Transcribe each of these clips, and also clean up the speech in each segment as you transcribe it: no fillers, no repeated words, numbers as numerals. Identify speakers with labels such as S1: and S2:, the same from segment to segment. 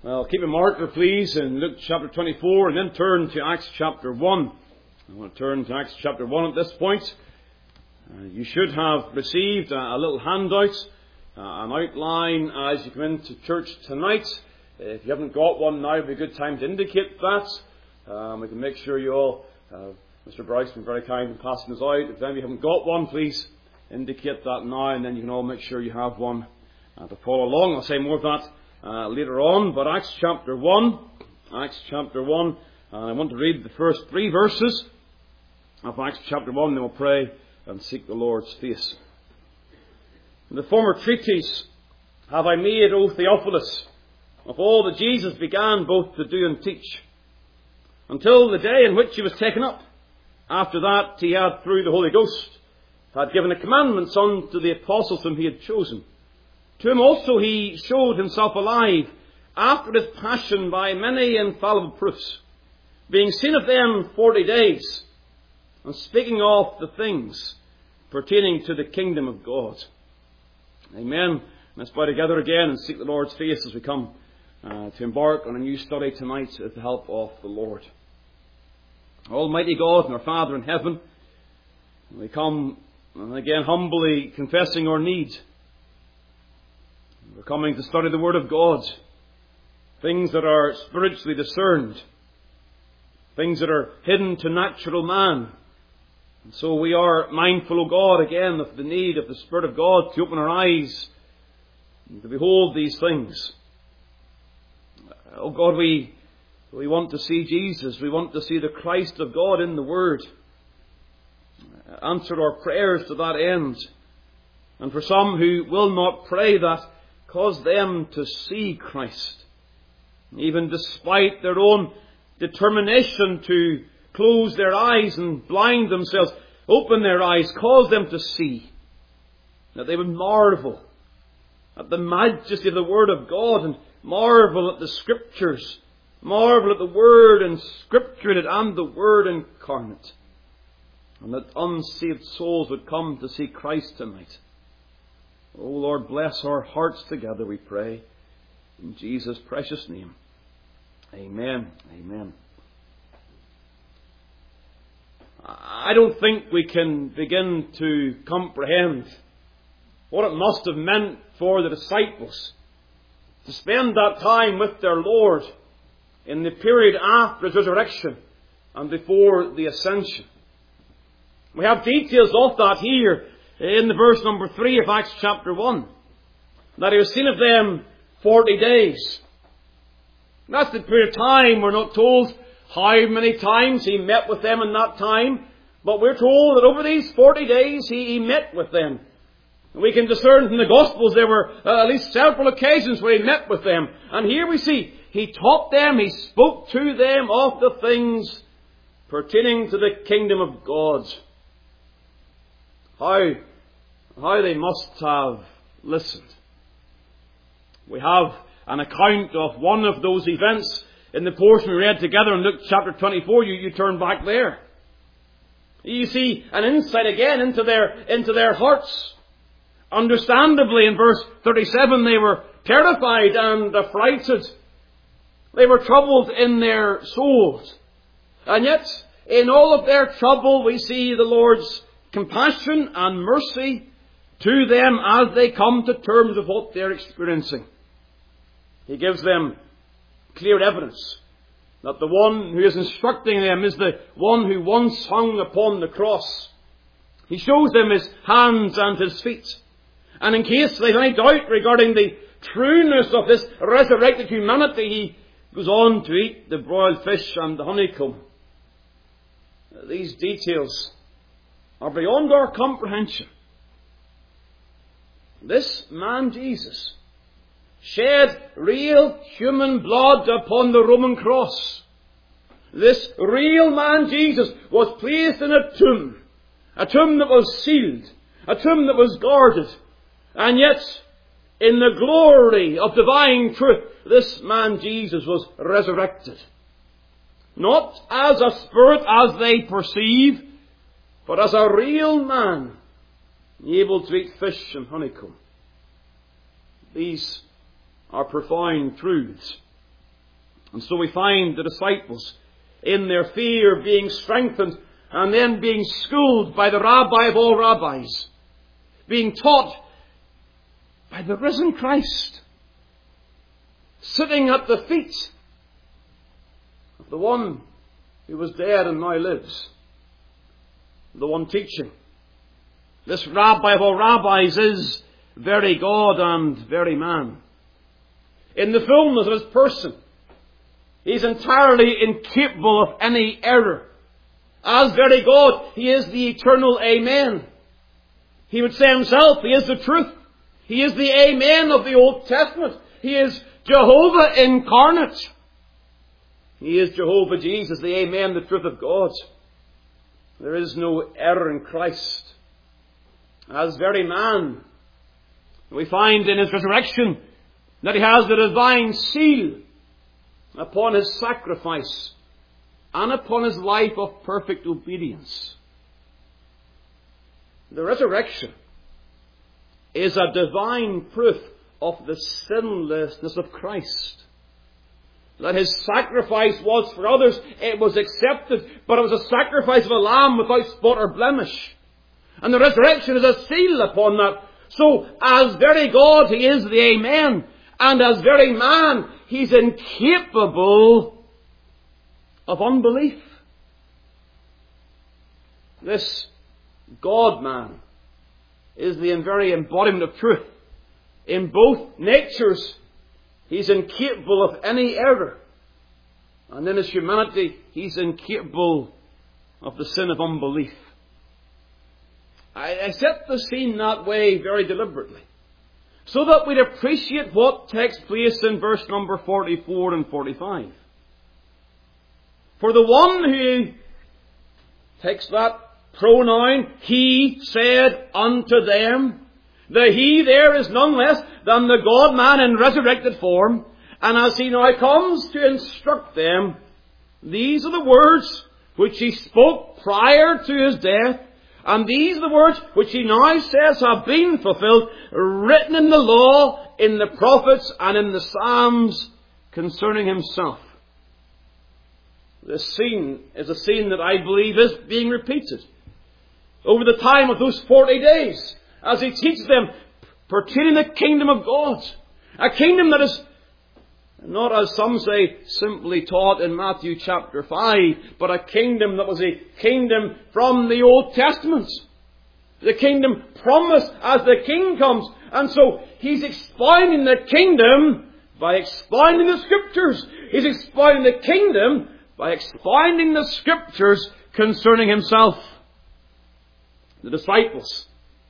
S1: Well, keep a marker, please, in Luke chapter 24, and then turn to Acts chapter 1. I want to turn to Acts chapter 1 at this point. You should have received a little handout, an outline as you come into church tonight. If you haven't got one now, it would be a good time to indicate that. We can make sure you all, Mr. Bryce has been very kind in passing this out. If any of you haven't got one, please indicate that now, and then you can all make sure you have one to follow along. I'll say more of that later on, but Acts chapter 1, I want to read the first 3 verses of Acts chapter 1, then we'll pray and seek the Lord's face. In the former treatise have I made, O Theophilus, of all that Jesus began both to do and teach, until the day in which he was taken up. After that he had, through the Holy Ghost, had given the commandments unto the apostles whom he had chosen. To him also he showed himself alive after his passion by many infallible proofs, being seen of them 40 days, and speaking of the things pertaining to the kingdom of God. Amen. Let's bow together again and seek the Lord's face as we come to embark on a new study tonight with the help of the Lord. Almighty God and our Father in heaven, we come again humbly confessing our need. We're coming to study the Word of God, things that are spiritually discerned, things that are hidden to natural man. And so we are mindful, O God, again of the need of the Spirit of God to open our eyes and to behold these things. O God, we want to see Jesus. We want to see the Christ of God in the Word. Answer our prayers to that end. And for some who will not pray that, cause them to see Christ. Even despite their own determination to close their eyes and blind themselves, open their eyes, cause them to see. That they would marvel at the majesty of the Word of God, and marvel at the Scriptures, marvel at the Word inscripturated and the Word incarnate. And that unsaved souls would come to see Christ tonight. O Lord, bless our hearts together, we pray. In Jesus' precious name. Amen. Amen. I don't think we can begin to comprehend what it must have meant for the disciples to spend that time with their Lord in the period after His resurrection and before the ascension. We have details of that here in the verse number 3 of Acts chapter 1. That He was seen of them 40 days. That's the period of time. We're not told how many times He met with them in that time, but we're told that over these 40 days He met with them. We can discern from the Gospels there were at least several occasions where He met with them. And here we see He taught them, He spoke to them of the things pertaining to the kingdom of God. How they must have listened. We have an account of one of those events in the portion we read together in Luke chapter 24. You turn back there. You see an insight again into their hearts. Understandably, in verse 37, they were terrified and affrighted. They were troubled in their souls. And yet, in all of their trouble, we see the Lord's compassion and mercy to them as they come to terms with what they're experiencing. He gives them clear evidence that the one who is instructing them is the one who once hung upon the cross. He shows them His hands and His feet. And in case they have any doubt regarding the trueness of this resurrected humanity, He goes on to eat the broiled fish and the honeycomb. These details are beyond our comprehension. This man Jesus shed real human blood upon the Roman cross. This real man Jesus was placed in a tomb that was sealed, a tomb that was guarded. And yet, in the glory of divine truth, this man Jesus was resurrected. Not as a spirit as they perceive, but as a real man, able to eat fish and honeycomb. These are profound truths And so we find the disciples in their fear being strengthened and then being schooled by the Rabbi of all rabbis, being taught by the risen Christ, sitting at the feet of the one who was dead and now lives, the one teaching. This Rabbi of all rabbis is very God and very man. In the fullness of his person, he's entirely incapable of any error. As very God, he is the eternal Amen. He would say himself, he is the truth. He is the Amen of the Old Testament. He is Jehovah incarnate. He is Jehovah Jesus, the Amen, the truth of God. There is no error in Christ. As very man, we find in his resurrection that he has the divine seal upon his sacrifice and upon his life of perfect obedience. The resurrection is a divine proof of the sinlessness of Christ. That his sacrifice was for others, it was accepted, but it was a sacrifice of a lamb without spot or blemish. And the resurrection is a seal upon that. So, as very God, he is the Amen. And as very man, he's incapable of unbelief. This God-man is the very embodiment of truth. In both natures, he's incapable of any error. And in his humanity, he's incapable of the sin of unbelief. I set the scene that way very deliberately, so that we'd appreciate what takes place in verse number 44 and 45. For the one who takes that pronoun, he said unto them, the he there is none less than the God-man in resurrected form. And as he now comes to instruct them, these are the words which he spoke prior to his death. And these are the words which he now says have been fulfilled, written in the law, in the prophets, and in the Psalms concerning himself. This scene is a scene that I believe is being repeated over the time of those 40 days, as he teaches them pertaining the kingdom of God. A kingdom that is not, as some say, simply taught in Matthew chapter 5, but a kingdom that was a kingdom from the Old Testament. The kingdom promised as the King comes. And so he's expounding the kingdom by expounding the Scriptures. He's expounding the kingdom by expounding the Scriptures concerning himself. The disciples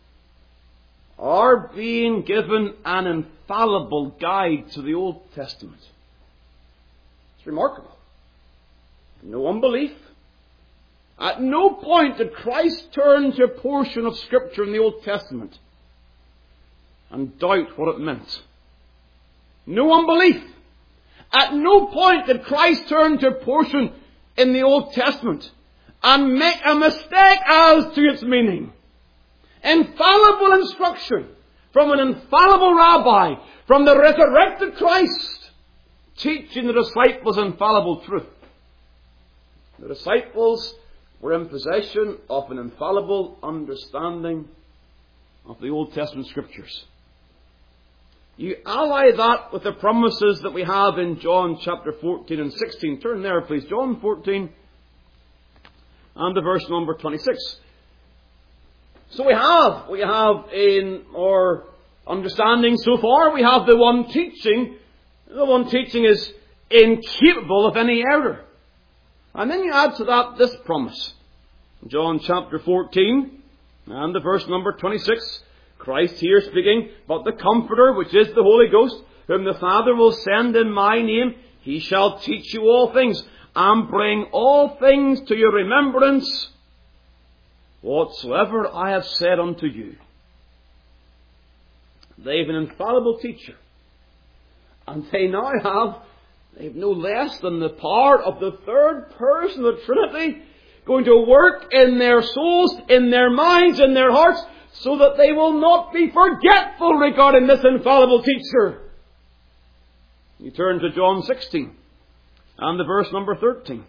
S1: are being given an infallible guide to the Old Testament. It's remarkable. No unbelief. At no point did Christ turn to a portion of Scripture in the Old Testament and doubt what it meant. No unbelief. At no point did Christ turn to a portion in the Old Testament and make a mistake as to its meaning. Infallible instruction from an infallible rabbi, from the resurrected Christ, teaching the disciples infallible truth. The disciples were in possession of an infallible understanding of the Old Testament Scriptures. You ally that with the promises that we have in John chapter 14 and 16. Turn there, please. John 14 and to verse number 26. So we have in our understanding so far, we have the one teaching. The one teaching is incapable of any error. And then you add to that this promise. John chapter 14 and the verse number 26. Christ here speaking, but the Comforter, which is the Holy Ghost, whom the Father will send in my name, he shall teach you all things, and bring all things to your remembrance, whatsoever I have said unto you. They've an infallible teacher. And they've no less than the power of the third person of the Trinity going to work in their souls, in their minds, in their hearts, so that they will not be forgetful regarding this infallible teacher. You turn to John 16 and the verse number 13.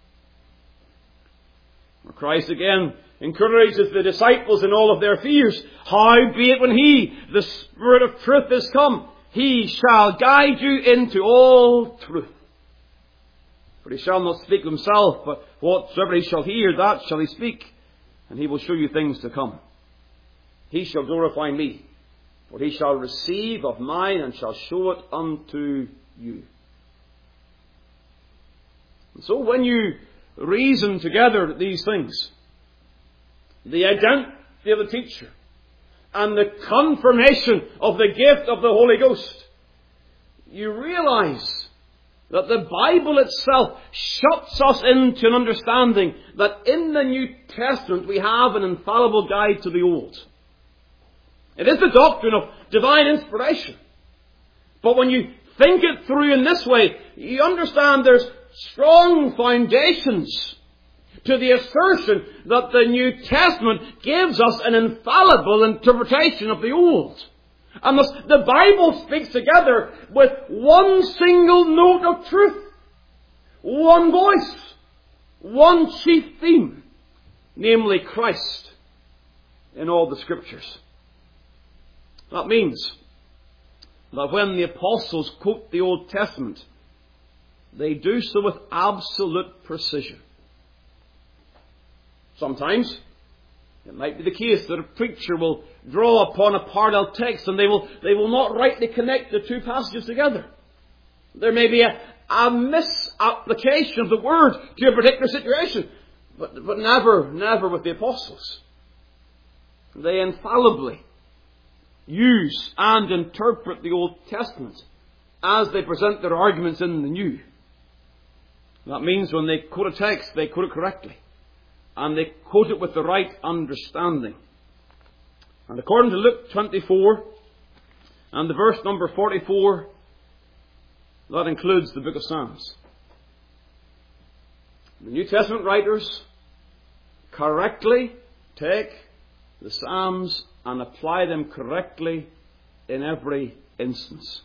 S1: Where Christ again encourages the disciples in all of their fears. Howbeit when He, the Spirit of truth, is come, He shall guide you into all truth. For He shall not speak of Himself, but whatsoever He shall hear, that shall He speak, and He will show you things to come. He shall glorify me, for He shall receive of mine, and shall show it unto you. And so when you reason together these things, the identity of the teacher, and the confirmation of the gift of the Holy Ghost, you realize that the Bible itself shuts us into an understanding that in the New Testament we have an infallible guide to the Old. It is the doctrine of divine inspiration. But when you think it through in this way, you understand there's strong foundations to the assertion that the New Testament gives us an infallible interpretation of the Old. And thus the Bible speaks together with one single note of truth, one voice, one chief theme, namely Christ in all the Scriptures. That means that when the apostles quote the Old Testament, they do so with absolute precision. Sometimes it might be the case that a preacher will draw upon a parallel text and they will not rightly connect the two passages together. There may be a misapplication of the word to a particular situation, but never with the apostles. They infallibly use and interpret the Old Testament as they present their arguments in the New. That means when they quote a text, they quote it correctly. And they quote it with the right understanding. And according to Luke 24, and the verse number 44, that includes the book of Psalms. The New Testament writers correctly take the Psalms and apply them correctly in every instance.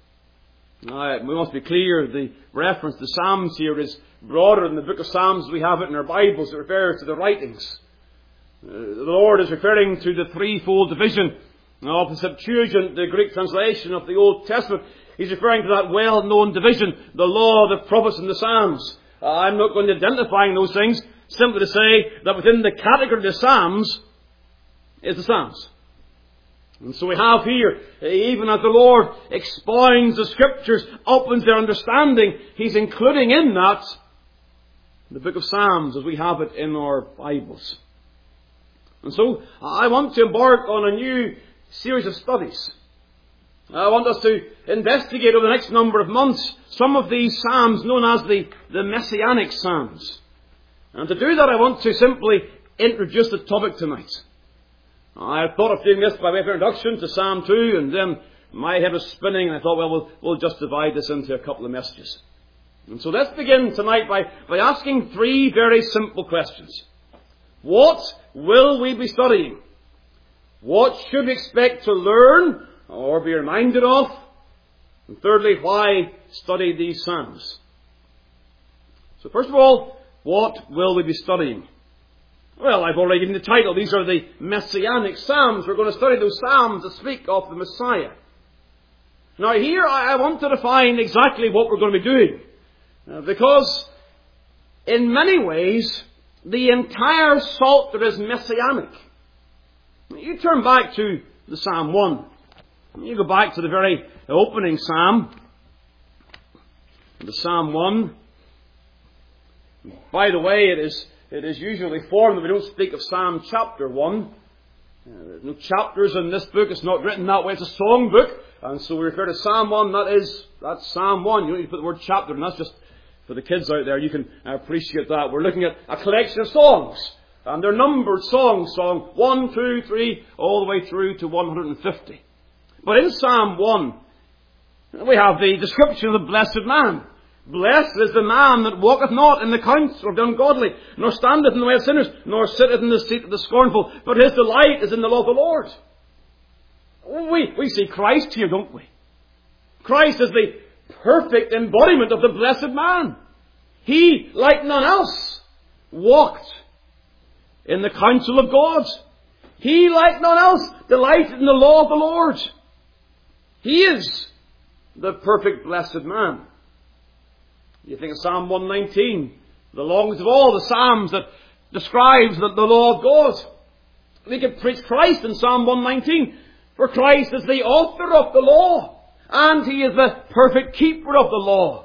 S1: Now, we must be clear, the reference to Psalms here is broader than the book of Psalms we have it in our Bibles. It refers to the writings. The Lord is referring to the threefold division of the Septuagint, the Greek translation of the Old Testament. He's referring to that well-known division, the law, the prophets, and the Psalms. I'm not going to identify those things, simply to say that within the category of the Psalms is the Psalms. And so we have here, even as the Lord expounds the Scriptures, opens their understanding, He's including in that the book of Psalms as we have it in our Bibles. And so I want to embark on a new series of studies. I want us to investigate over the next number of months some of these Psalms known as the Messianic Psalms. And to do that I want to simply introduce the topic tonight. I thought of doing this by way of introduction to Psalm 2, and then my head was spinning, and I thought, well, we'll just divide this into a couple of messages. And so let's begin tonight by asking three very simple questions. What will we be studying? What should we expect to learn or be reminded of? And thirdly, why study these Psalms? So first of all, what will we be studying? Well, I've already given the title. These are the Messianic Psalms. We're going to study those Psalms that speak of the Messiah. Now here I want to define exactly what we're going to be doing. Because in many ways, the entire Psalter is Messianic. You turn back to the Psalm 1. You go back to the very opening Psalm. The Psalm 1. By the way, it is usually formed that we don't speak of Psalm chapter 1. There's no chapters in this book. It's not written that way. It's a song book. And so we refer to Psalm 1. That's Psalm 1. You don't need to put the word chapter, and that's just for the kids out there. You can appreciate that. We're looking at a collection of songs. And they're numbered songs. Song 1, 2, 3, all the way through to 150. But in Psalm 1, we have the description of the blessed man. Blessed is the man that walketh not in the counsel of the ungodly, nor standeth in the way of sinners, nor sitteth in the seat of the scornful, but his delight is in the law of the Lord. We see Christ here, don't we? Christ is the perfect embodiment of the blessed man. He, like none else, walked in the counsel of God. He, like none else, delighted in the law of the Lord. He is the perfect blessed man. You think of Psalm 119, the longest of all the Psalms that describes the law of God. We could preach Christ in Psalm 119, for Christ is the author of the law, and He is the perfect keeper of the law.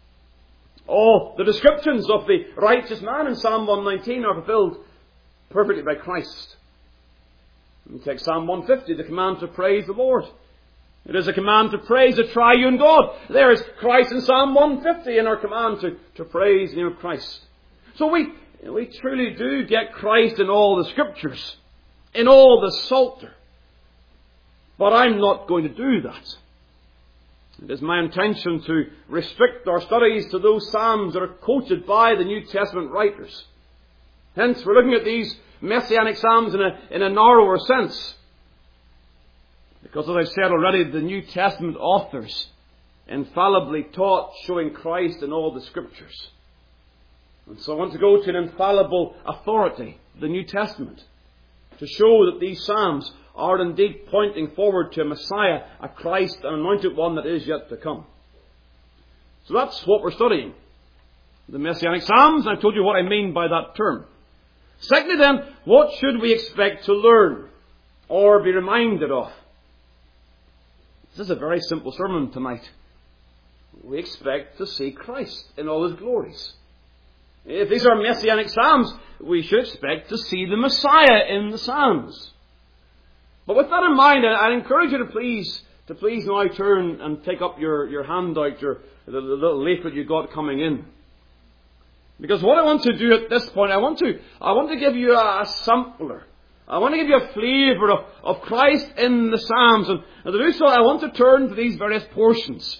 S1: All the descriptions of the righteous man in Psalm 119 are fulfilled perfectly by Christ. We take Psalm 150, the command to praise the Lord. It is a command to praise the triune God. There is Christ in Psalm 150 in our command to praise the name of Christ. So we truly do get Christ in all the Scriptures, in all the Psalter. But I'm not going to do that. It is my intention to restrict our studies to those Psalms that are quoted by the New Testament writers. Hence, we're looking at these Messianic Psalms in a narrower sense. Because, as I've said already, the New Testament authors infallibly taught showing Christ in all the Scriptures. And so I want to go to an infallible authority, the New Testament, to show that these Psalms are indeed pointing forward to a Messiah, a Christ, an anointed one that is yet to come. So that's what we're studying. The Messianic Psalms, and I've told you what I mean by that term. Secondly then, what should we expect to learn or be reminded of? This is a very simple sermon tonight. We expect to see Christ in all His glories. If these are Messianic Psalms, we should expect to see the Messiah in the Psalms. But with that in mind, I encourage you to please now turn and take up your handout, the little leaflet you got coming in. Because what I want to do at this point, I want to give you a sampler. I want to give you a flavour of Christ in the Psalms. And to do so, I want to turn to these various portions.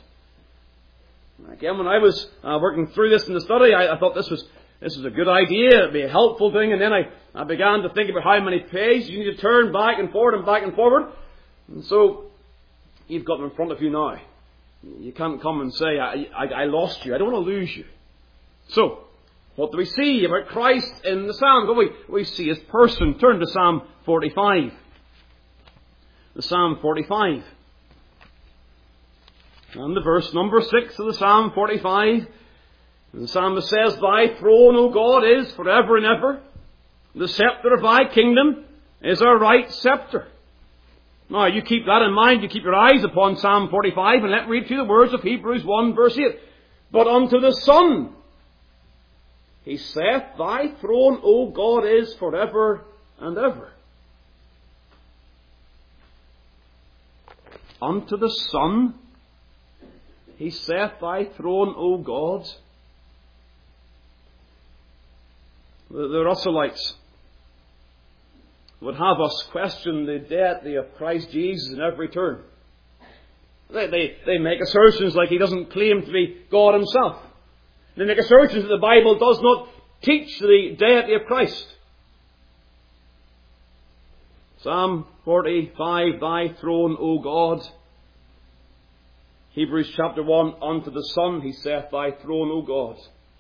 S1: Again, when I was working through this in the study, I thought this was a good idea. It'd be a helpful thing. And then I began to think about how many pages you need to turn back and forward and back and forward. And so, you've got them in front of you now. You can't come and say, I lost you. I don't want to lose you. So, what do we see about Christ in the Psalms? Well, we see His person. Turn to Psalm 45. The Psalm 45. And the verse number 6 of the Psalm 45. The psalmist says, Thy throne, O God, is forever and ever. The scepter of Thy kingdom is a right scepter. Now, you keep that in mind. You keep your eyes upon Psalm 45, and let me read to you the words of Hebrews 1, verse 8. But unto the Son He saith, Thy throne, O God, is forever and ever. Unto the Son He saith, Thy throne, O God. The Russellites would have us question the deity of Christ Jesus in every turn. They make assertions like He doesn't claim to be God Himself. They make assertions that the Bible does not teach the deity of Christ. Psalm 45, Thy throne, O God. Hebrews chapter 1, Unto the Son He saith, Thy throne, O God.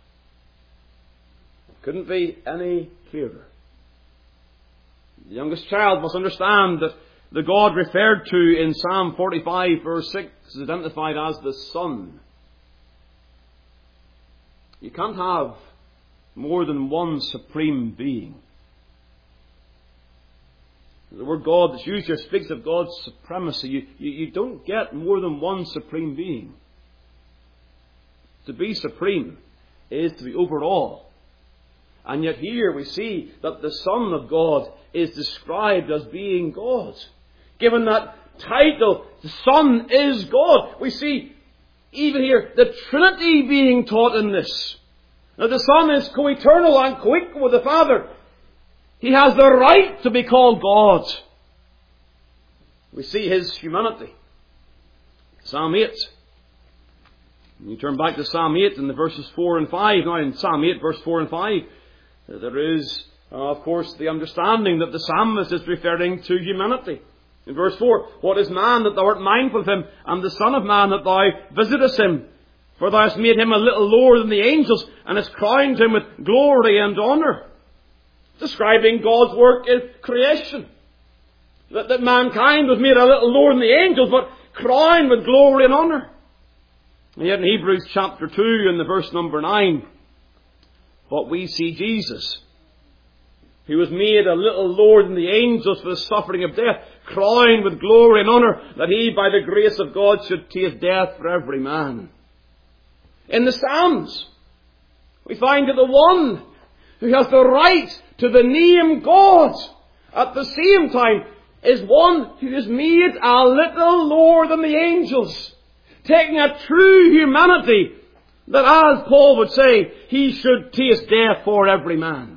S1: Couldn't be any clearer. The youngest child must understand that the God referred to in Psalm 45, verse 6 is identified as the Son. You can't have more than one supreme being. The word God that's used here speaks of God's supremacy. You don't get more than one supreme being. To be supreme is to be over all. And yet here we see that the Son of God is described as being God. Given that title, the Son is God. We see even here the Trinity being taught in this. Now the Son is co-eternal and co-equal with the Father. He has the right to be called God. We see His humanity. Psalm 8. You turn back to Psalm 8 in the verses 4 and 5. Now in Psalm 8 verse 4 and 5, there is, of course, the understanding that the psalmist is referring to humanity. In verse 4, What is man that thou art mindful of him, and the Son of man that thou visitest him? For thou hast made him a little lower than the angels, and hast crowned him with glory and honour. Describing God's work in creation. That mankind was made a little lower than the angels, but crowned with glory and honour. And yet in Hebrews chapter 2 and the verse number 9, but we see Jesus, who was made a little lower than the angels for the suffering of death, crowned with glory and honour, that he by the grace of God should taste death for every man. In the Psalms, we find that the one who has the right to the name God at the same time is one who is made a little lower than the angels, taking a true humanity that, as Paul would say, he should taste death for every man.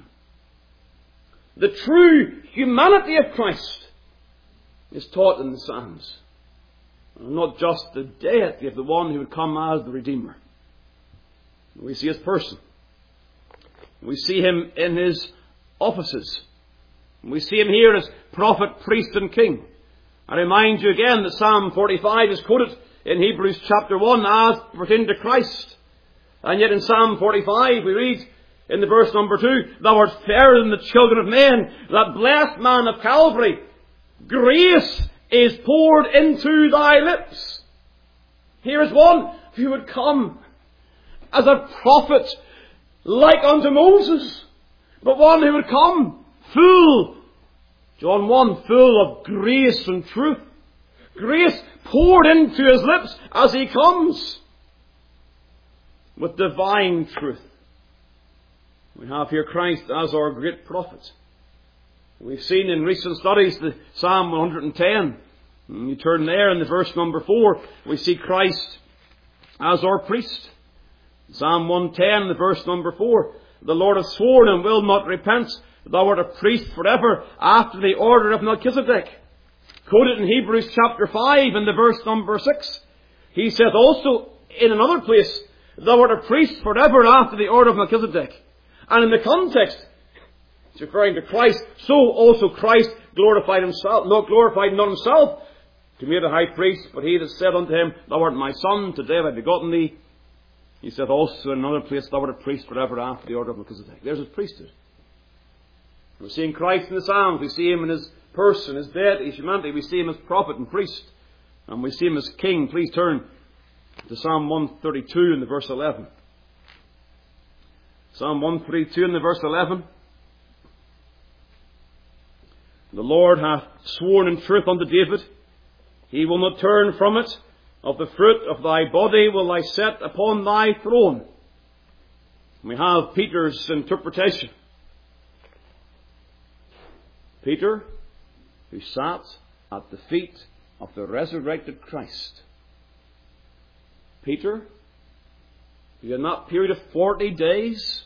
S1: The true humanity of Christ is taught in the Psalms. And not just the deity of the one who would come as the Redeemer. We see his person. We see him in his offices. We see him here as prophet, priest and king. I remind you again that Psalm 45 is quoted in Hebrews chapter 1 as pertaining to Christ. And yet in Psalm 45 we read in the verse number 2, thou art fairer than the children of men, that blessed man of Calvary. Grace is poured into thy lips. Here is one who would come as a prophet like unto Moses, but one who would come full, John 1, full of grace and truth. Grace poured into his lips as he comes with divine truth. We have here Christ as our great prophet. We've seen in recent studies the Psalm 110. And you turn there in the verse number 4, we see Christ as our priest. Psalm 110, the verse number 4. The Lord hath sworn and will not repent. Thou art a priest forever after the order of Melchizedek. Quoted in Hebrews chapter 5 in the verse number 6. He saith also in another place, thou art a priest forever after the order of Melchizedek. And in the context, it's referring to Christ. So also Christ glorified himself, not himself, to be made a high priest, but he that said unto him, thou art my son, today have I begotten thee. He said also in another place, thou art a priest forever after the order of Melchizedek. There's his priesthood. We're seeing Christ in the Psalms. We see him in his person, his deity, his humanity. We see him as prophet and priest. And we see him as king. Please turn to Psalm 132 in the verse 11. Psalm 132 in the verse 11. The Lord hath sworn in truth unto David. He will not turn from it. Of the fruit of thy body will I set upon thy throne. We have Peter's interpretation. Peter, who sat at the feet of the resurrected Christ. Peter, who in that period of 40 days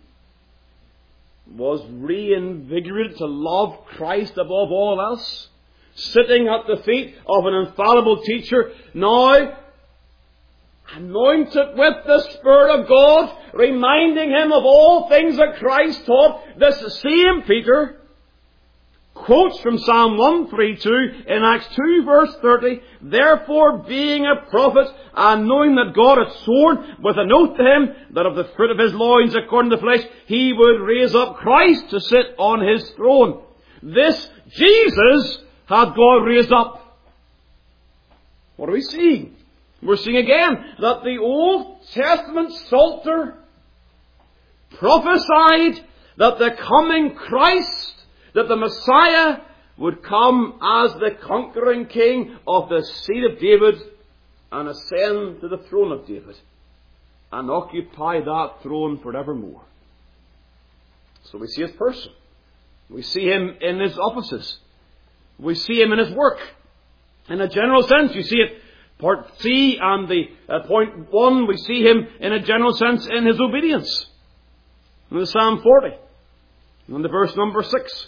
S1: was reinvigorated to love Christ above all else, sitting at the feet of an infallible teacher, now anointed with the Spirit of God, reminding him of all things that Christ taught. This same Peter quotes from Psalm 132 in Acts 2 verse 30, therefore being a prophet, and knowing that God had sworn with an oath to him, that of the fruit of his loins according to the flesh, he would raise up Christ to sit on his throne. This Jesus had God raised up. What are we seeing? We're seeing again that the Old Testament Psalter prophesied that the coming Christ, that the Messiah would come as the conquering king of the seed of David and ascend to the throne of David and occupy that throne forevermore. So we see his person. We see him in his offices. We see him in his work. In a general sense, you see it, part C and the point 1, we see him in a general sense in his obedience. In the Psalm 40, and the verse number 6.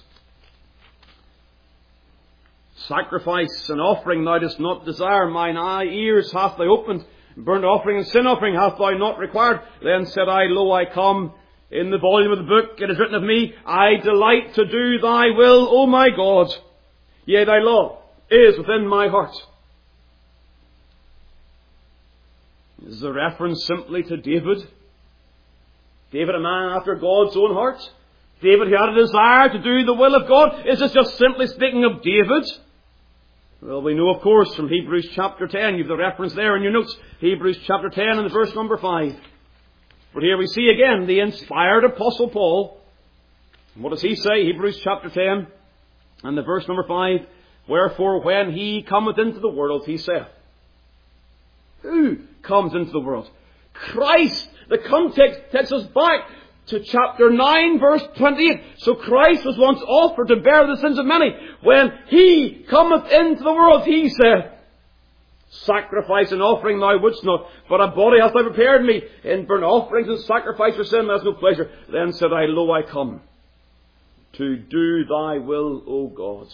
S1: Sacrifice and offering thou dost not desire, mine ears hath thou opened, burnt offering and sin offering hath thou not required. Then said I, lo, I come. In the volume of the book it is written of me, I delight to do thy will, O my God. Yea, thy law is within my heart. Is the reference simply to David? David, a man after God's own heart? David who had a desire to do the will of God? Is this just simply speaking of David? Well, we know, of course, from Hebrews chapter 10. You have the reference there in your notes. Hebrews chapter 10 and verse number 5. But here we see again the inspired Apostle Paul. And what does he say? Hebrews chapter 10 and the verse number 5. Wherefore, when he cometh into the world, he saith. Who comes into the world? Christ. The context takes us back to chapter 9, verse 28. So Christ was once offered to bear the sins of many. When he cometh into the world, he said, Sacrifice and offering thou wouldst not, but a body hast thou prepared me. In burnt offerings and sacrifice for sin thou hast no pleasure. Then said I, Lo, I come to do thy will, O God.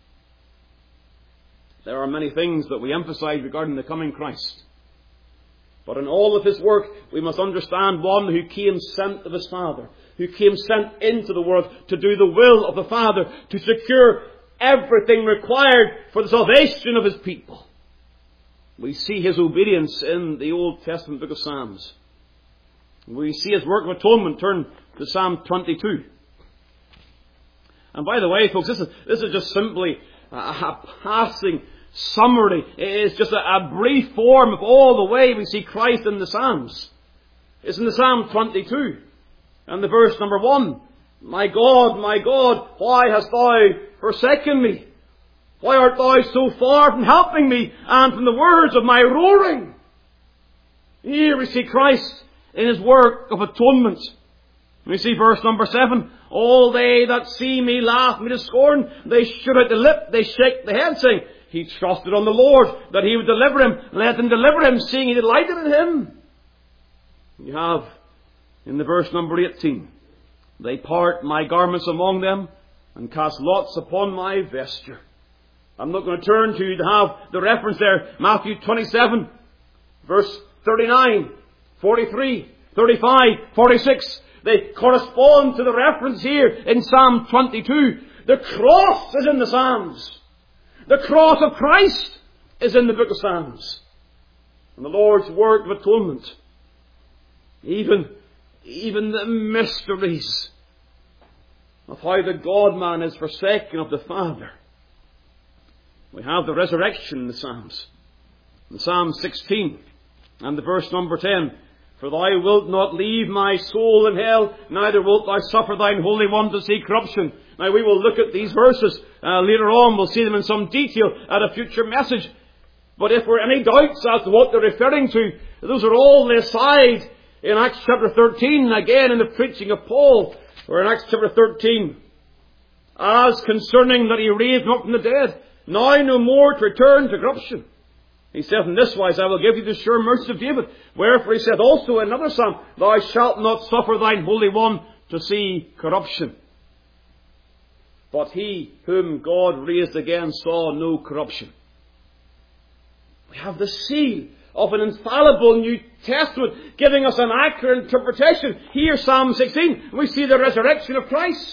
S1: There are many things that we emphasize regarding the coming Christ. But in all of his work, we must understand one who came sent of his Father, who came sent into the world to do the will of the Father, to secure everything required for the salvation of his people. We see his obedience in the Old Testament book of Psalms. We see his work of atonement. Turn to Psalm 22. And by the way, folks, this is just simply a passing summary. It's just a brief form of all the way we see Christ in the Psalms. It's in the Psalm 22 and the verse number 1. My God, why hast thou forsaken me? Why art thou so far from helping me and from the words of my roaring? Here we see Christ in his work of atonement. We see verse number 7. All they that see me laugh me to scorn. They shoot out the lip, they shake the head, saying, He trusted on the Lord that he would deliver him. Let him deliver him, seeing he delighted in him. You have in the verse number 18. They part my garments among them and cast lots upon my vesture. I'm not going to turn to you to have the reference there. Matthew 27, verse 39, 43, 35, 46. They correspond to the reference here in Psalm 22. The cross is in the Psalms. The cross of Christ is in the book of Psalms. And the Lord's work of atonement. Even the mysteries of how the God-man is forsaken of the Father. We have the resurrection in the Psalms. In Psalm 16 and the verse number 10. For thou wilt not leave my soul in hell, neither wilt thou suffer thine Holy One to see corruption. Now we will look at these verses later on. We'll see them in some detail at a future message. But if there are any doubts as to what they're referring to, those are all laid aside in Acts chapter 13, again in the preaching of Paul, or in Acts chapter 13. As concerning that he raised him up from the dead, now no more to return to corruption. He saith, In this wise I will give you the sure mercy of David. Wherefore he said also in another psalm, Thou shalt not suffer thine Holy One to see corruption. But he whom God raised again saw no corruption. We have the seal of an infallible New Testament giving us an accurate interpretation. Here, Psalm 16, we see the resurrection of Christ.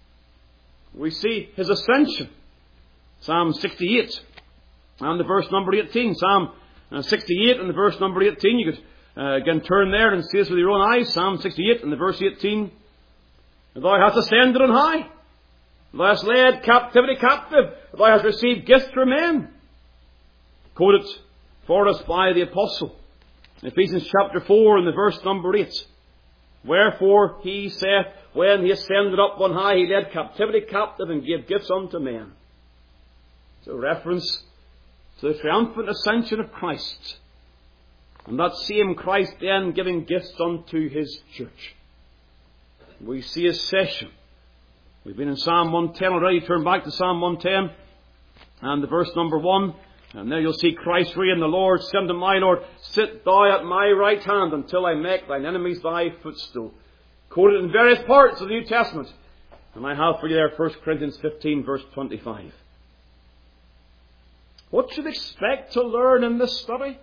S1: We see his ascension. Psalm 68 and the verse number 18. Psalm 68 and the verse number 18. You could again turn there and see this with your own eyes. Psalm 68 and the verse 18. Thou hast ascended on high. Thou hast led captivity captive. Thou hast received gifts from men. Quoted for us by the Apostle. Ephesians chapter 4 and the verse number 8. Wherefore he saith, when he ascended up on high, he led captivity captive and gave gifts unto men. It's a reference to the triumphant ascension of Christ. And that same Christ then giving gifts unto his church. We see his session. We've been in Psalm 110 already. Turn back to Psalm 110 and the verse number 1. And there you'll see Christ reign. The Lord said unto my Lord, Sit thou at my right hand until I make thine enemies thy footstool. Quoted in various parts of the New Testament. And I have for you there 1 Corinthians 15 verse 25. What should we expect to learn in this study?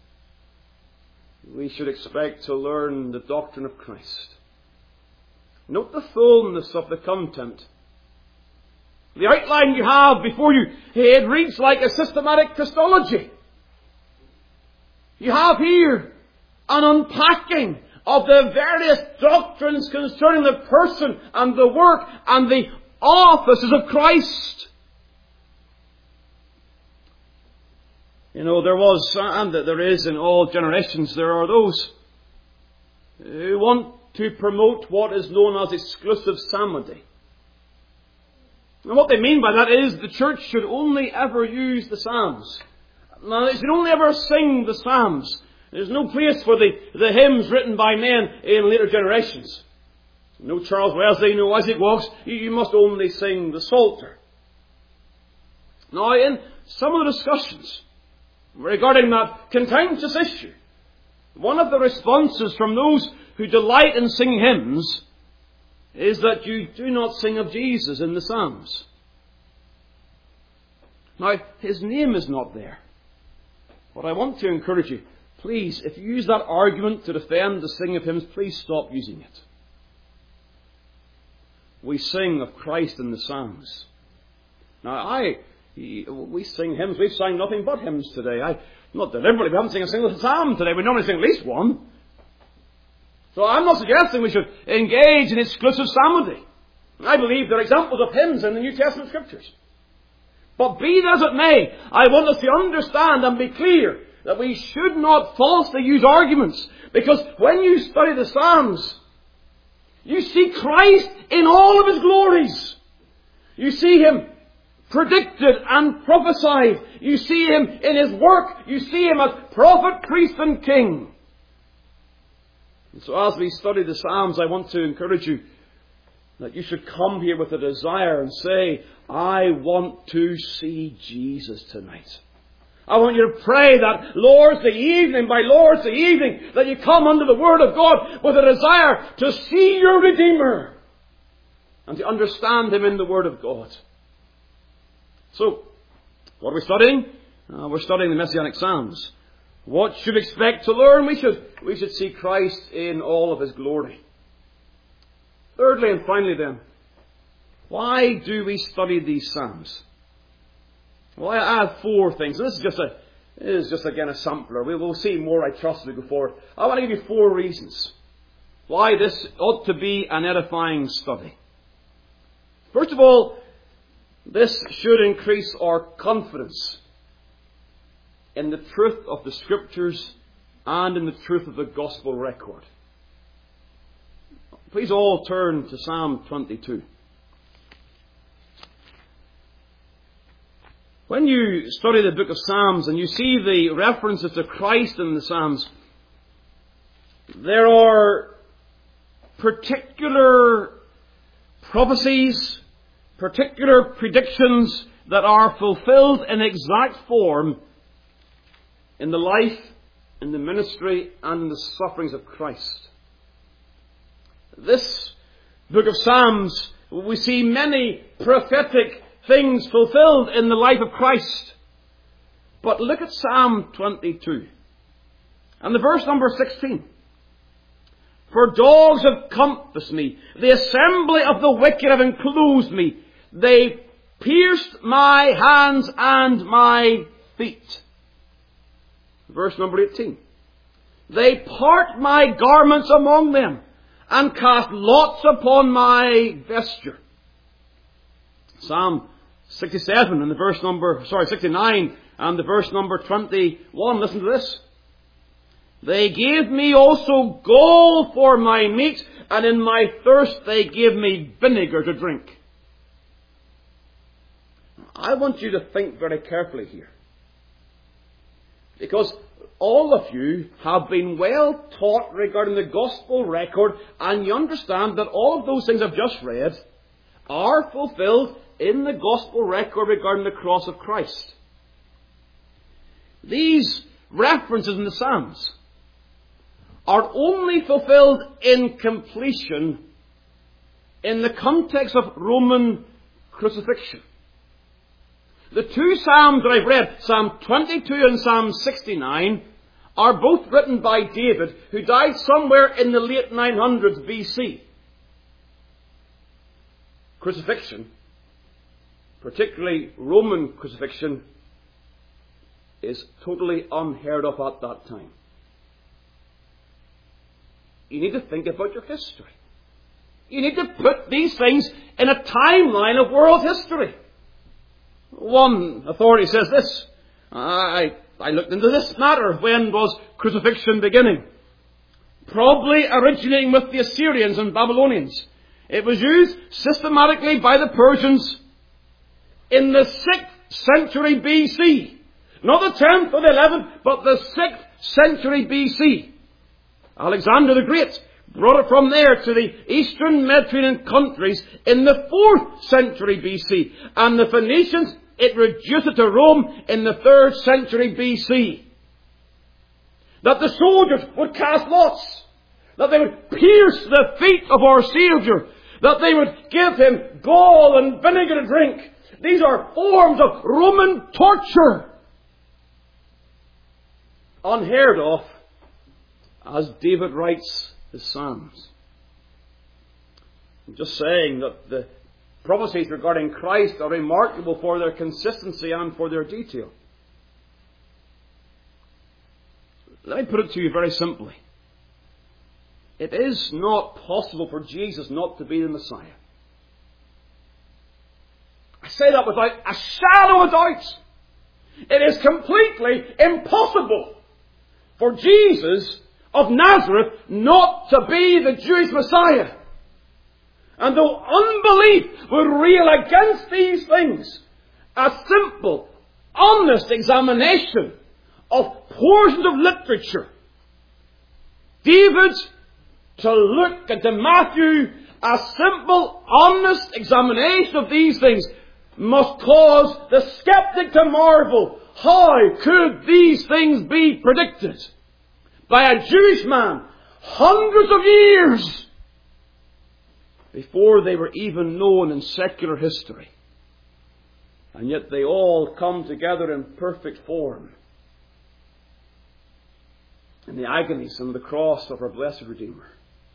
S1: We should expect to learn the doctrine of Christ. Note the fullness of the content. The outline you have before you, it reads like a systematic Christology. You have here an unpacking of the various doctrines concerning the person and the work and the offices of Christ. You know, there was, and there is in all generations, there are those who want to promote what is known as exclusive psalmody. And what they mean by that is the church should only ever use the Psalms. Now, they should only ever sing the Psalms. There's no place for the hymns written by men in later generations. No Charles Wesley, no Isaac Watts. You must only sing the Psalter. Now, in some of the discussions regarding that contentious issue, one of the responses from those who delight in singing hymns is that you do not sing of Jesus in the Psalms. Now, His name is not there. But I want to encourage you, please, if you use that argument to defend the singing of hymns, please stop using it. We sing of Christ in the Psalms. Now, we sing hymns. We've sang nothing but hymns today. Not deliberately, we haven't sung a single psalm today. We normally sing at least one. So I'm not suggesting we should engage in exclusive psalmody. I believe there are examples of hymns in the New Testament Scriptures. But be that as it may, I want us to understand and be clear that we should not falsely use arguments. Because when you study the Psalms, you see Christ in all of His glories. You see Him predicted and prophesied. You see Him in His work. You see Him as prophet, priest and king. And so as we study the Psalms, I want to encourage you that you should come here with a desire and say, I want to see Jesus tonight. I want you to pray that Lord's Day evening by Lord's Day evening, that you come under the Word of God with a desire to see your Redeemer and to understand Him in the Word of God. So, what are we studying? We're studying the Messianic Psalms. What should we expect to learn? We should see Christ in all of His glory. Thirdly and finally then, why do we study these Psalms? Well, I have four things. This is just again a sampler. We will see more, I trust, as we go forward. I want to give you four reasons why this ought to be an edifying study. First of all, this should increase our confidence in the truth of the Scriptures and in the truth of the Gospel record. Please all turn to Psalm 22. When you study the book of Psalms and you see the references to Christ in the Psalms, there are particular prophecies, particular predictions that are fulfilled in exact form in the life, in the ministry, and in the sufferings of Christ. This book of Psalms, we see many prophetic things fulfilled in the life of Christ. But look at Psalm 22 and the verse number 16. For dogs have compassed me, the assembly of the wicked have enclosed me, they pierced my hands and my feet. Verse number 18. They part my garments among them, and cast lots upon my vesture. Psalm 69 and the verse number 21. Listen to this. They gave me also gall for my meat, and in my thirst they gave me vinegar to drink. I want you to think very carefully here. Because all of you have been well taught regarding the gospel record, and you understand that all of those things I've just read are fulfilled in the gospel record regarding the cross of Christ. These references in the Psalms are only fulfilled in completion in the context of Roman crucifixion. The two Psalms that I've read, Psalm 22 and Psalm 69, are both written by David, who died somewhere in the late 900s BC. Crucifixion, particularly Roman crucifixion, is totally unheard of at that time. you need to think about your history. You need to put these things in a timeline of world history. One authority says this. I looked into this matter. When was crucifixion beginning? Probably originating with the Assyrians and Babylonians. It was used systematically by the Persians in the 6th century BC. Not the 10th or the 11th, but the 6th century BC. Alexander the Great brought it from there to the eastern Mediterranean countries in the 4th century BC. And the Phoenicians, it reduced it to Rome in the 3rd century BC. That the soldiers would cast lots. That they would pierce the feet of our Saviour. That they would give him gall and vinegar to drink. These are forms of Roman torture. Unheard of, as David writes his Psalms. I'm just saying that the prophecies regarding Christ are remarkable for their consistency and for their detail. Let me put it to you very simply. It is not possible for Jesus not to be the Messiah. I say that without a shadow of doubt. It is completely impossible for Jesus of Nazareth not to be the Jewish Messiah. And though unbelief would rail against these things, a simple, honest examination of portions of literature, David's to Luke and to Matthew, a simple, honest examination of these things must cause the skeptic to marvel. How could these things be predicted by a Jewish man hundreds of years before they were even known in secular history? And yet they all come together in perfect form in the agonies and the cross of our blessed Redeemer.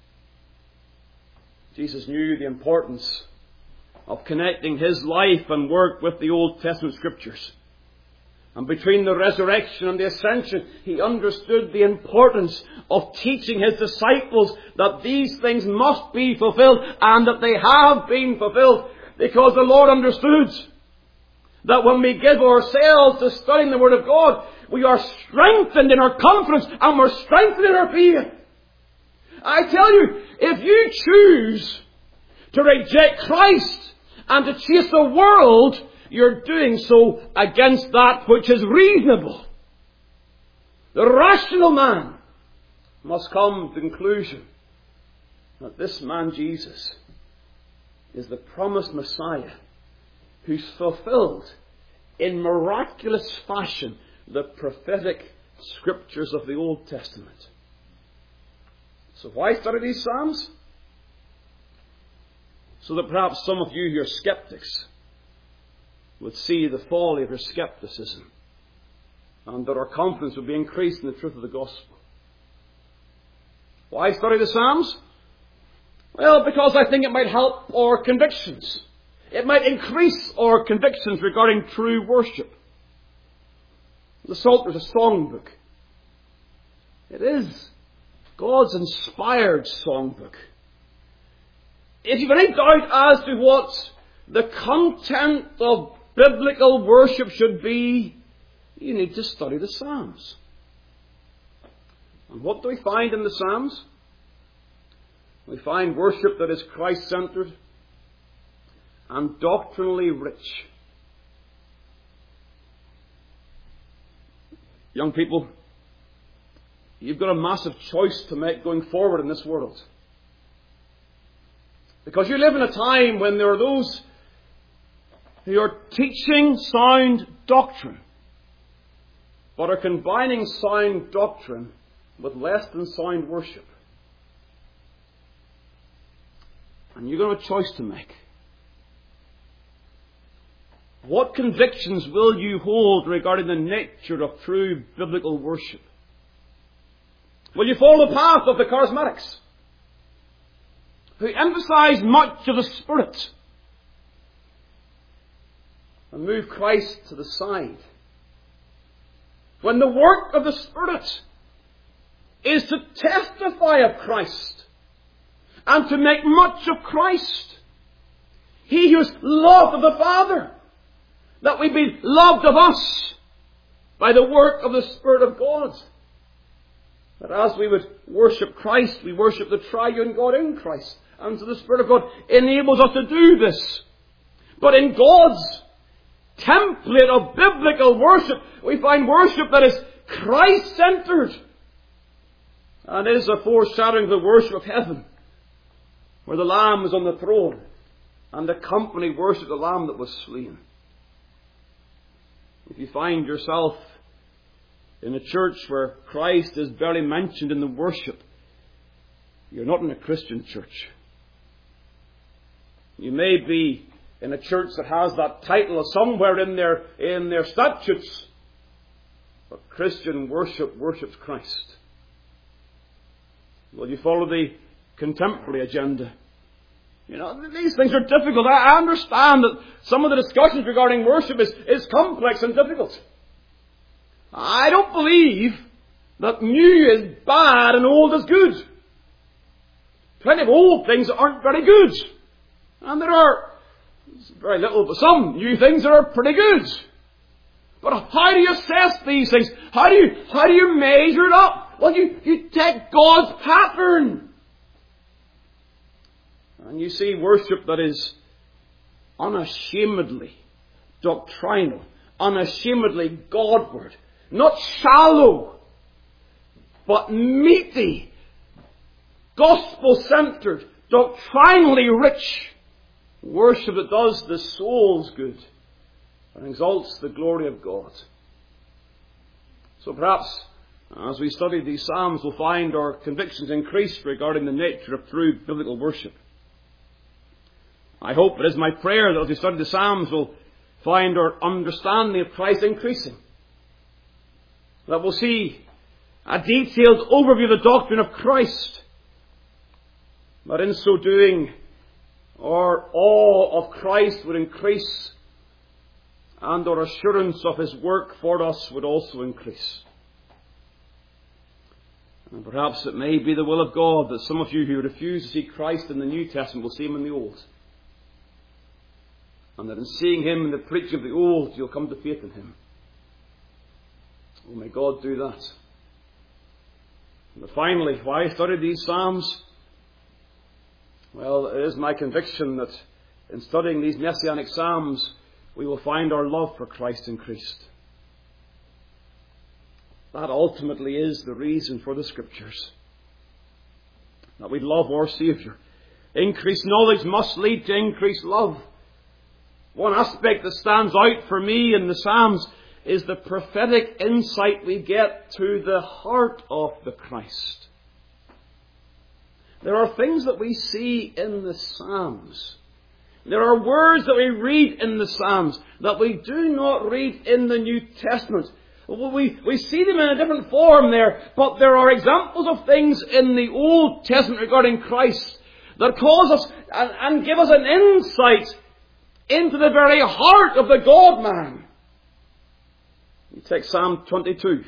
S1: Jesus knew the importance of connecting his life and work with the Old Testament Scriptures. And between the resurrection and the ascension, he understood the importance of teaching his disciples that these things must be fulfilled and that they have been fulfilled, because the Lord understood that when we give ourselves to studying the Word of God, we are strengthened in our confidence and we're strengthened in our faith. I tell you, if you choose to reject Christ and to chase the world, you're doing so against that which is reasonable. The rational man must come to the conclusion that this man Jesus is the promised Messiah who's fulfilled in miraculous fashion the prophetic scriptures of the Old Testament. So why study these Psalms? So that perhaps some of you who are skeptics would see the folly of your skepticism, and that our confidence would be increased in the truth of the gospel. Why study the Psalms? Well, because I think it might help our convictions. It might increase our convictions regarding true worship. The Psalter is a songbook. It is God's inspired songbook. If you've any doubt as to what the content of biblical worship should be, you need to study the Psalms. And what do we find in the Psalms? We find worship that is Christ-centered and doctrinally rich. Young people, you've got a massive choice to make going forward in this world. Because you live in a time when there are those who are teaching sound doctrine, but are combining sound doctrine with less than sound worship. And you're going to have a choice to make. What convictions will you hold regarding the nature of true biblical worship? Will you follow the path of the charismatics, who emphasize much of the Spirit and move Christ to the side, when the work of the Spirit is to testify of Christ and to make much of Christ. He who is loved of the Father, that we be loved of us by the work of the Spirit of God. That as we would worship Christ, we worship the triune God in Christ. And so the Spirit of God enables us to do this. But in God's template of biblical worship, we find worship that is Christ-centered. And it is a foreshadowing of the worship of heaven, where the Lamb is on the throne, and the company worship the Lamb that was slain. If you find yourself in a church where Christ is barely mentioned in the worship, you're not in a Christian church. You may be in a church that has that title somewhere in their statutes, but Christian worship worships Christ. Will you follow the contemporary agenda? You know, these things are difficult. I understand that some of the discussions regarding worship is complex and difficult. I don't believe that new is bad and old is good. Plenty of old things that aren't very good. And there are very little, but some new things that are pretty good. But how do you assess these things? How do you measure it up? Well, you take God's pattern. And you see worship that is unashamedly doctrinal, unashamedly Godward, not shallow, but meaty, gospel-centered, doctrinally rich worship that does the soul's good and exalts the glory of God. So perhaps as we study these Psalms, we'll find our convictions increased regarding the nature of true biblical worship. I hope, it is my prayer that as we study the Psalms, we'll find our understanding of Christ increasing. That we'll see a detailed overview of the doctrine of Christ. That in so doing, our awe of Christ would increase, and our assurance of His work for us would also increase. And perhaps it may be the will of God that some of you who refuse to see Christ in the New Testament will see Him in the Old. And that in seeing Him in the preaching of the Old, you'll come to faith in Him. Oh, may God do that. And finally, why study these Psalms? Well, it is my conviction that in studying these Messianic Psalms, we will find our love for Christ increased. That ultimately is the reason for the Scriptures. That we love our Saviour. Increased knowledge must lead to increased love. One aspect that stands out for me in the Psalms is the prophetic insight we get to the heart of the Christ. There are things that we see in the Psalms. There are words that we read in the Psalms that we do not read in the New Testament. We see them in a different form there, but there are examples of things in the Old Testament regarding Christ that cause us and give us an insight into the very heart of the God-man. You take Psalm 22.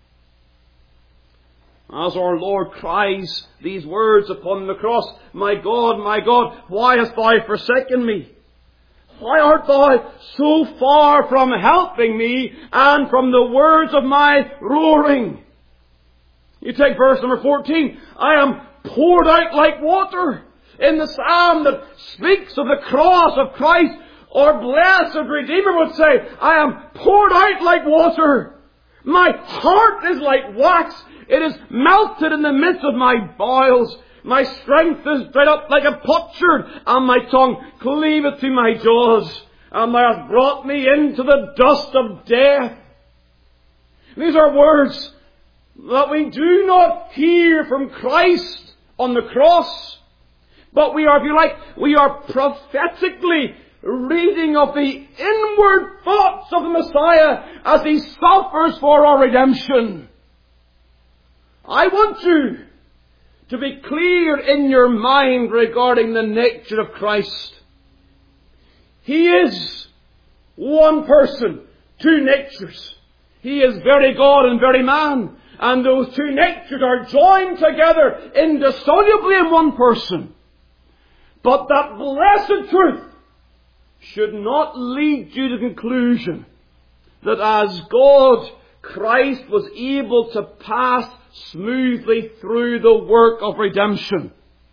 S1: As our Lord cries these words upon the cross, my God, why hast thou forsaken me? Why art thou so far from helping me and from the words of my roaring? You take verse number 14. I am poured out like water. In the psalm that speaks of the cross of Christ, our blessed Redeemer would say, I am poured out like water. My heart is like wax. It is melted in the midst of my bowels. My strength is dried up like a potsherd, and my tongue cleaveth to my jaws. And thou hast brought me into the dust of death. These are words that we do not hear from Christ on the cross. But we are, if you like, we are prophetically reading of the inward thoughts of the Messiah as He suffers for our redemption. I want you to be clear in your mind regarding the nature of Christ. He is one person, two natures. He is very God and very man. And those two natures are joined together indissolubly in one person. But that blessed truth should not lead you to the conclusion that as God, Christ was able to pass smoothly through the work of redemption.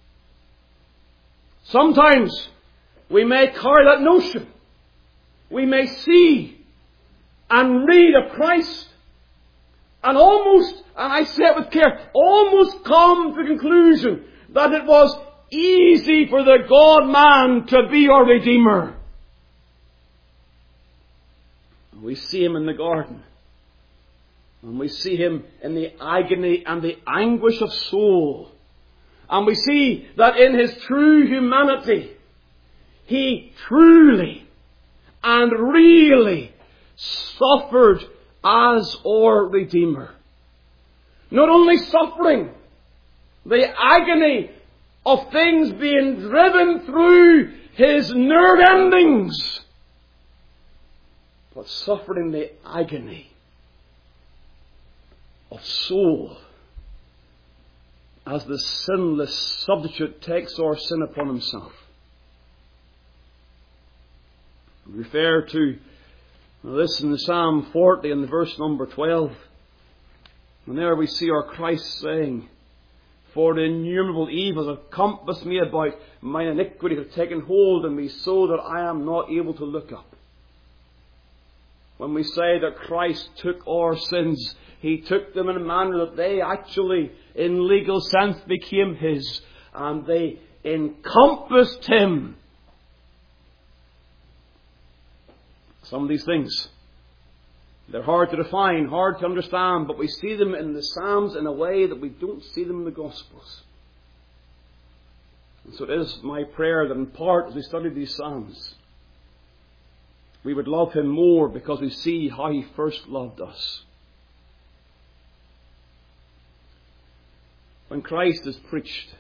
S1: Sometimes we may carry that notion. We may see and read of Christ and almost, and I say it with care, almost come to the conclusion that it was easy for the God-man to be our Redeemer. We see Him in the garden. And we see Him in the agony and the anguish of soul. And we see that in His true humanity, He truly and really suffered as our Redeemer. Not only suffering, the agony of things being driven through His nerve endings, but suffering the agony of soul as the sinless substitute takes our sin upon Himself. We refer to this in the Psalm 40 and the verse number 12. And there we see our Christ saying, "For the innumerable evils have compassed me about, my iniquity have taken hold on me, so that I am not able to look up." When we say that Christ took our sins, He took them in a manner that they actually, in legal sense, became His. And they encompassed Him. Some of these things, they're hard to define, hard to understand, but we see them in the Psalms in a way that we don't see them in the Gospels. And so it is my prayer that in part, as we study these Psalms, we would love Him more because we see how He first loved us. When Christ is preached,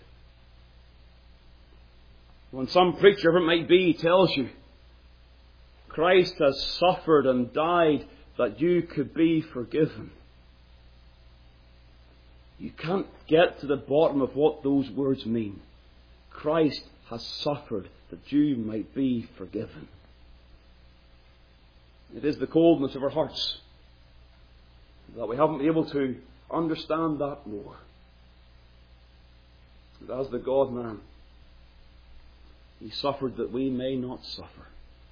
S1: when some preacher, whoever it might be, tells you, Christ has suffered and died that you could be forgiven, you can't get to the bottom of what those words mean. Christ has suffered that you might be forgiven. It is the coldness of our hearts that we haven't been able to understand that more. That as the God-man, He suffered that we may not suffer.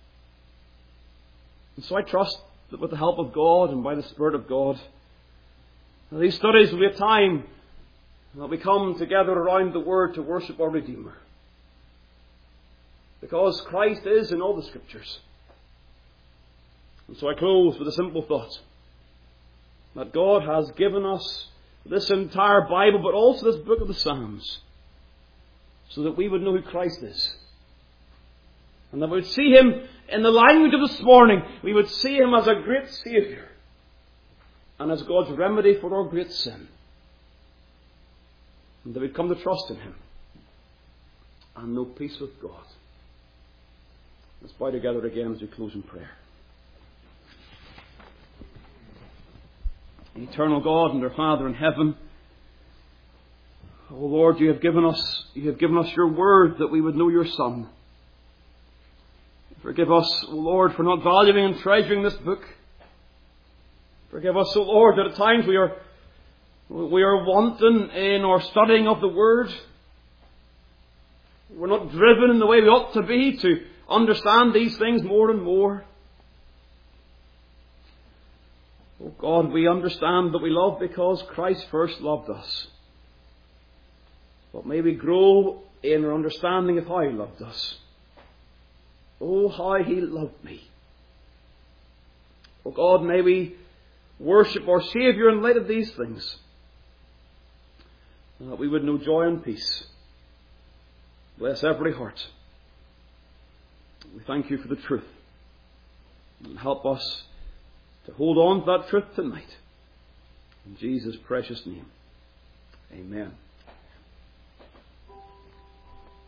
S1: And so I trust that with the help of God and by the Spirit of God, these studies will be a time that we come together around the Word to worship our Redeemer. Because Christ is in all the Scriptures. And so I close with a simple thought. That God has given us this entire Bible, but also this book of the Psalms, so that we would know who Christ is. And that we would see Him in the language of this morning. We would see Him as a great Saviour. And as God's remedy for our great sin. And that we'd come to trust in Him. And know peace with God. Let's bow together again as we close in prayer. Eternal God and our Father in heaven, oh Lord, you have given us your word that we would know your Son. Forgive us, O Lord, for not valuing and treasuring this book. Forgive us, O Lord, that at times we are wanton in our studying of the Word. We're not driven in the way we ought to be to understand these things more and more. Oh God, we understand that we love because Christ first loved us. But may we grow in our understanding of how He loved us. Oh, how He loved me. Oh God, may we worship our Saviour in light of these things. That we would know joy and peace. Bless every heart. We thank you for the truth. And help us to hold on to that truth tonight. In Jesus' precious name. Amen.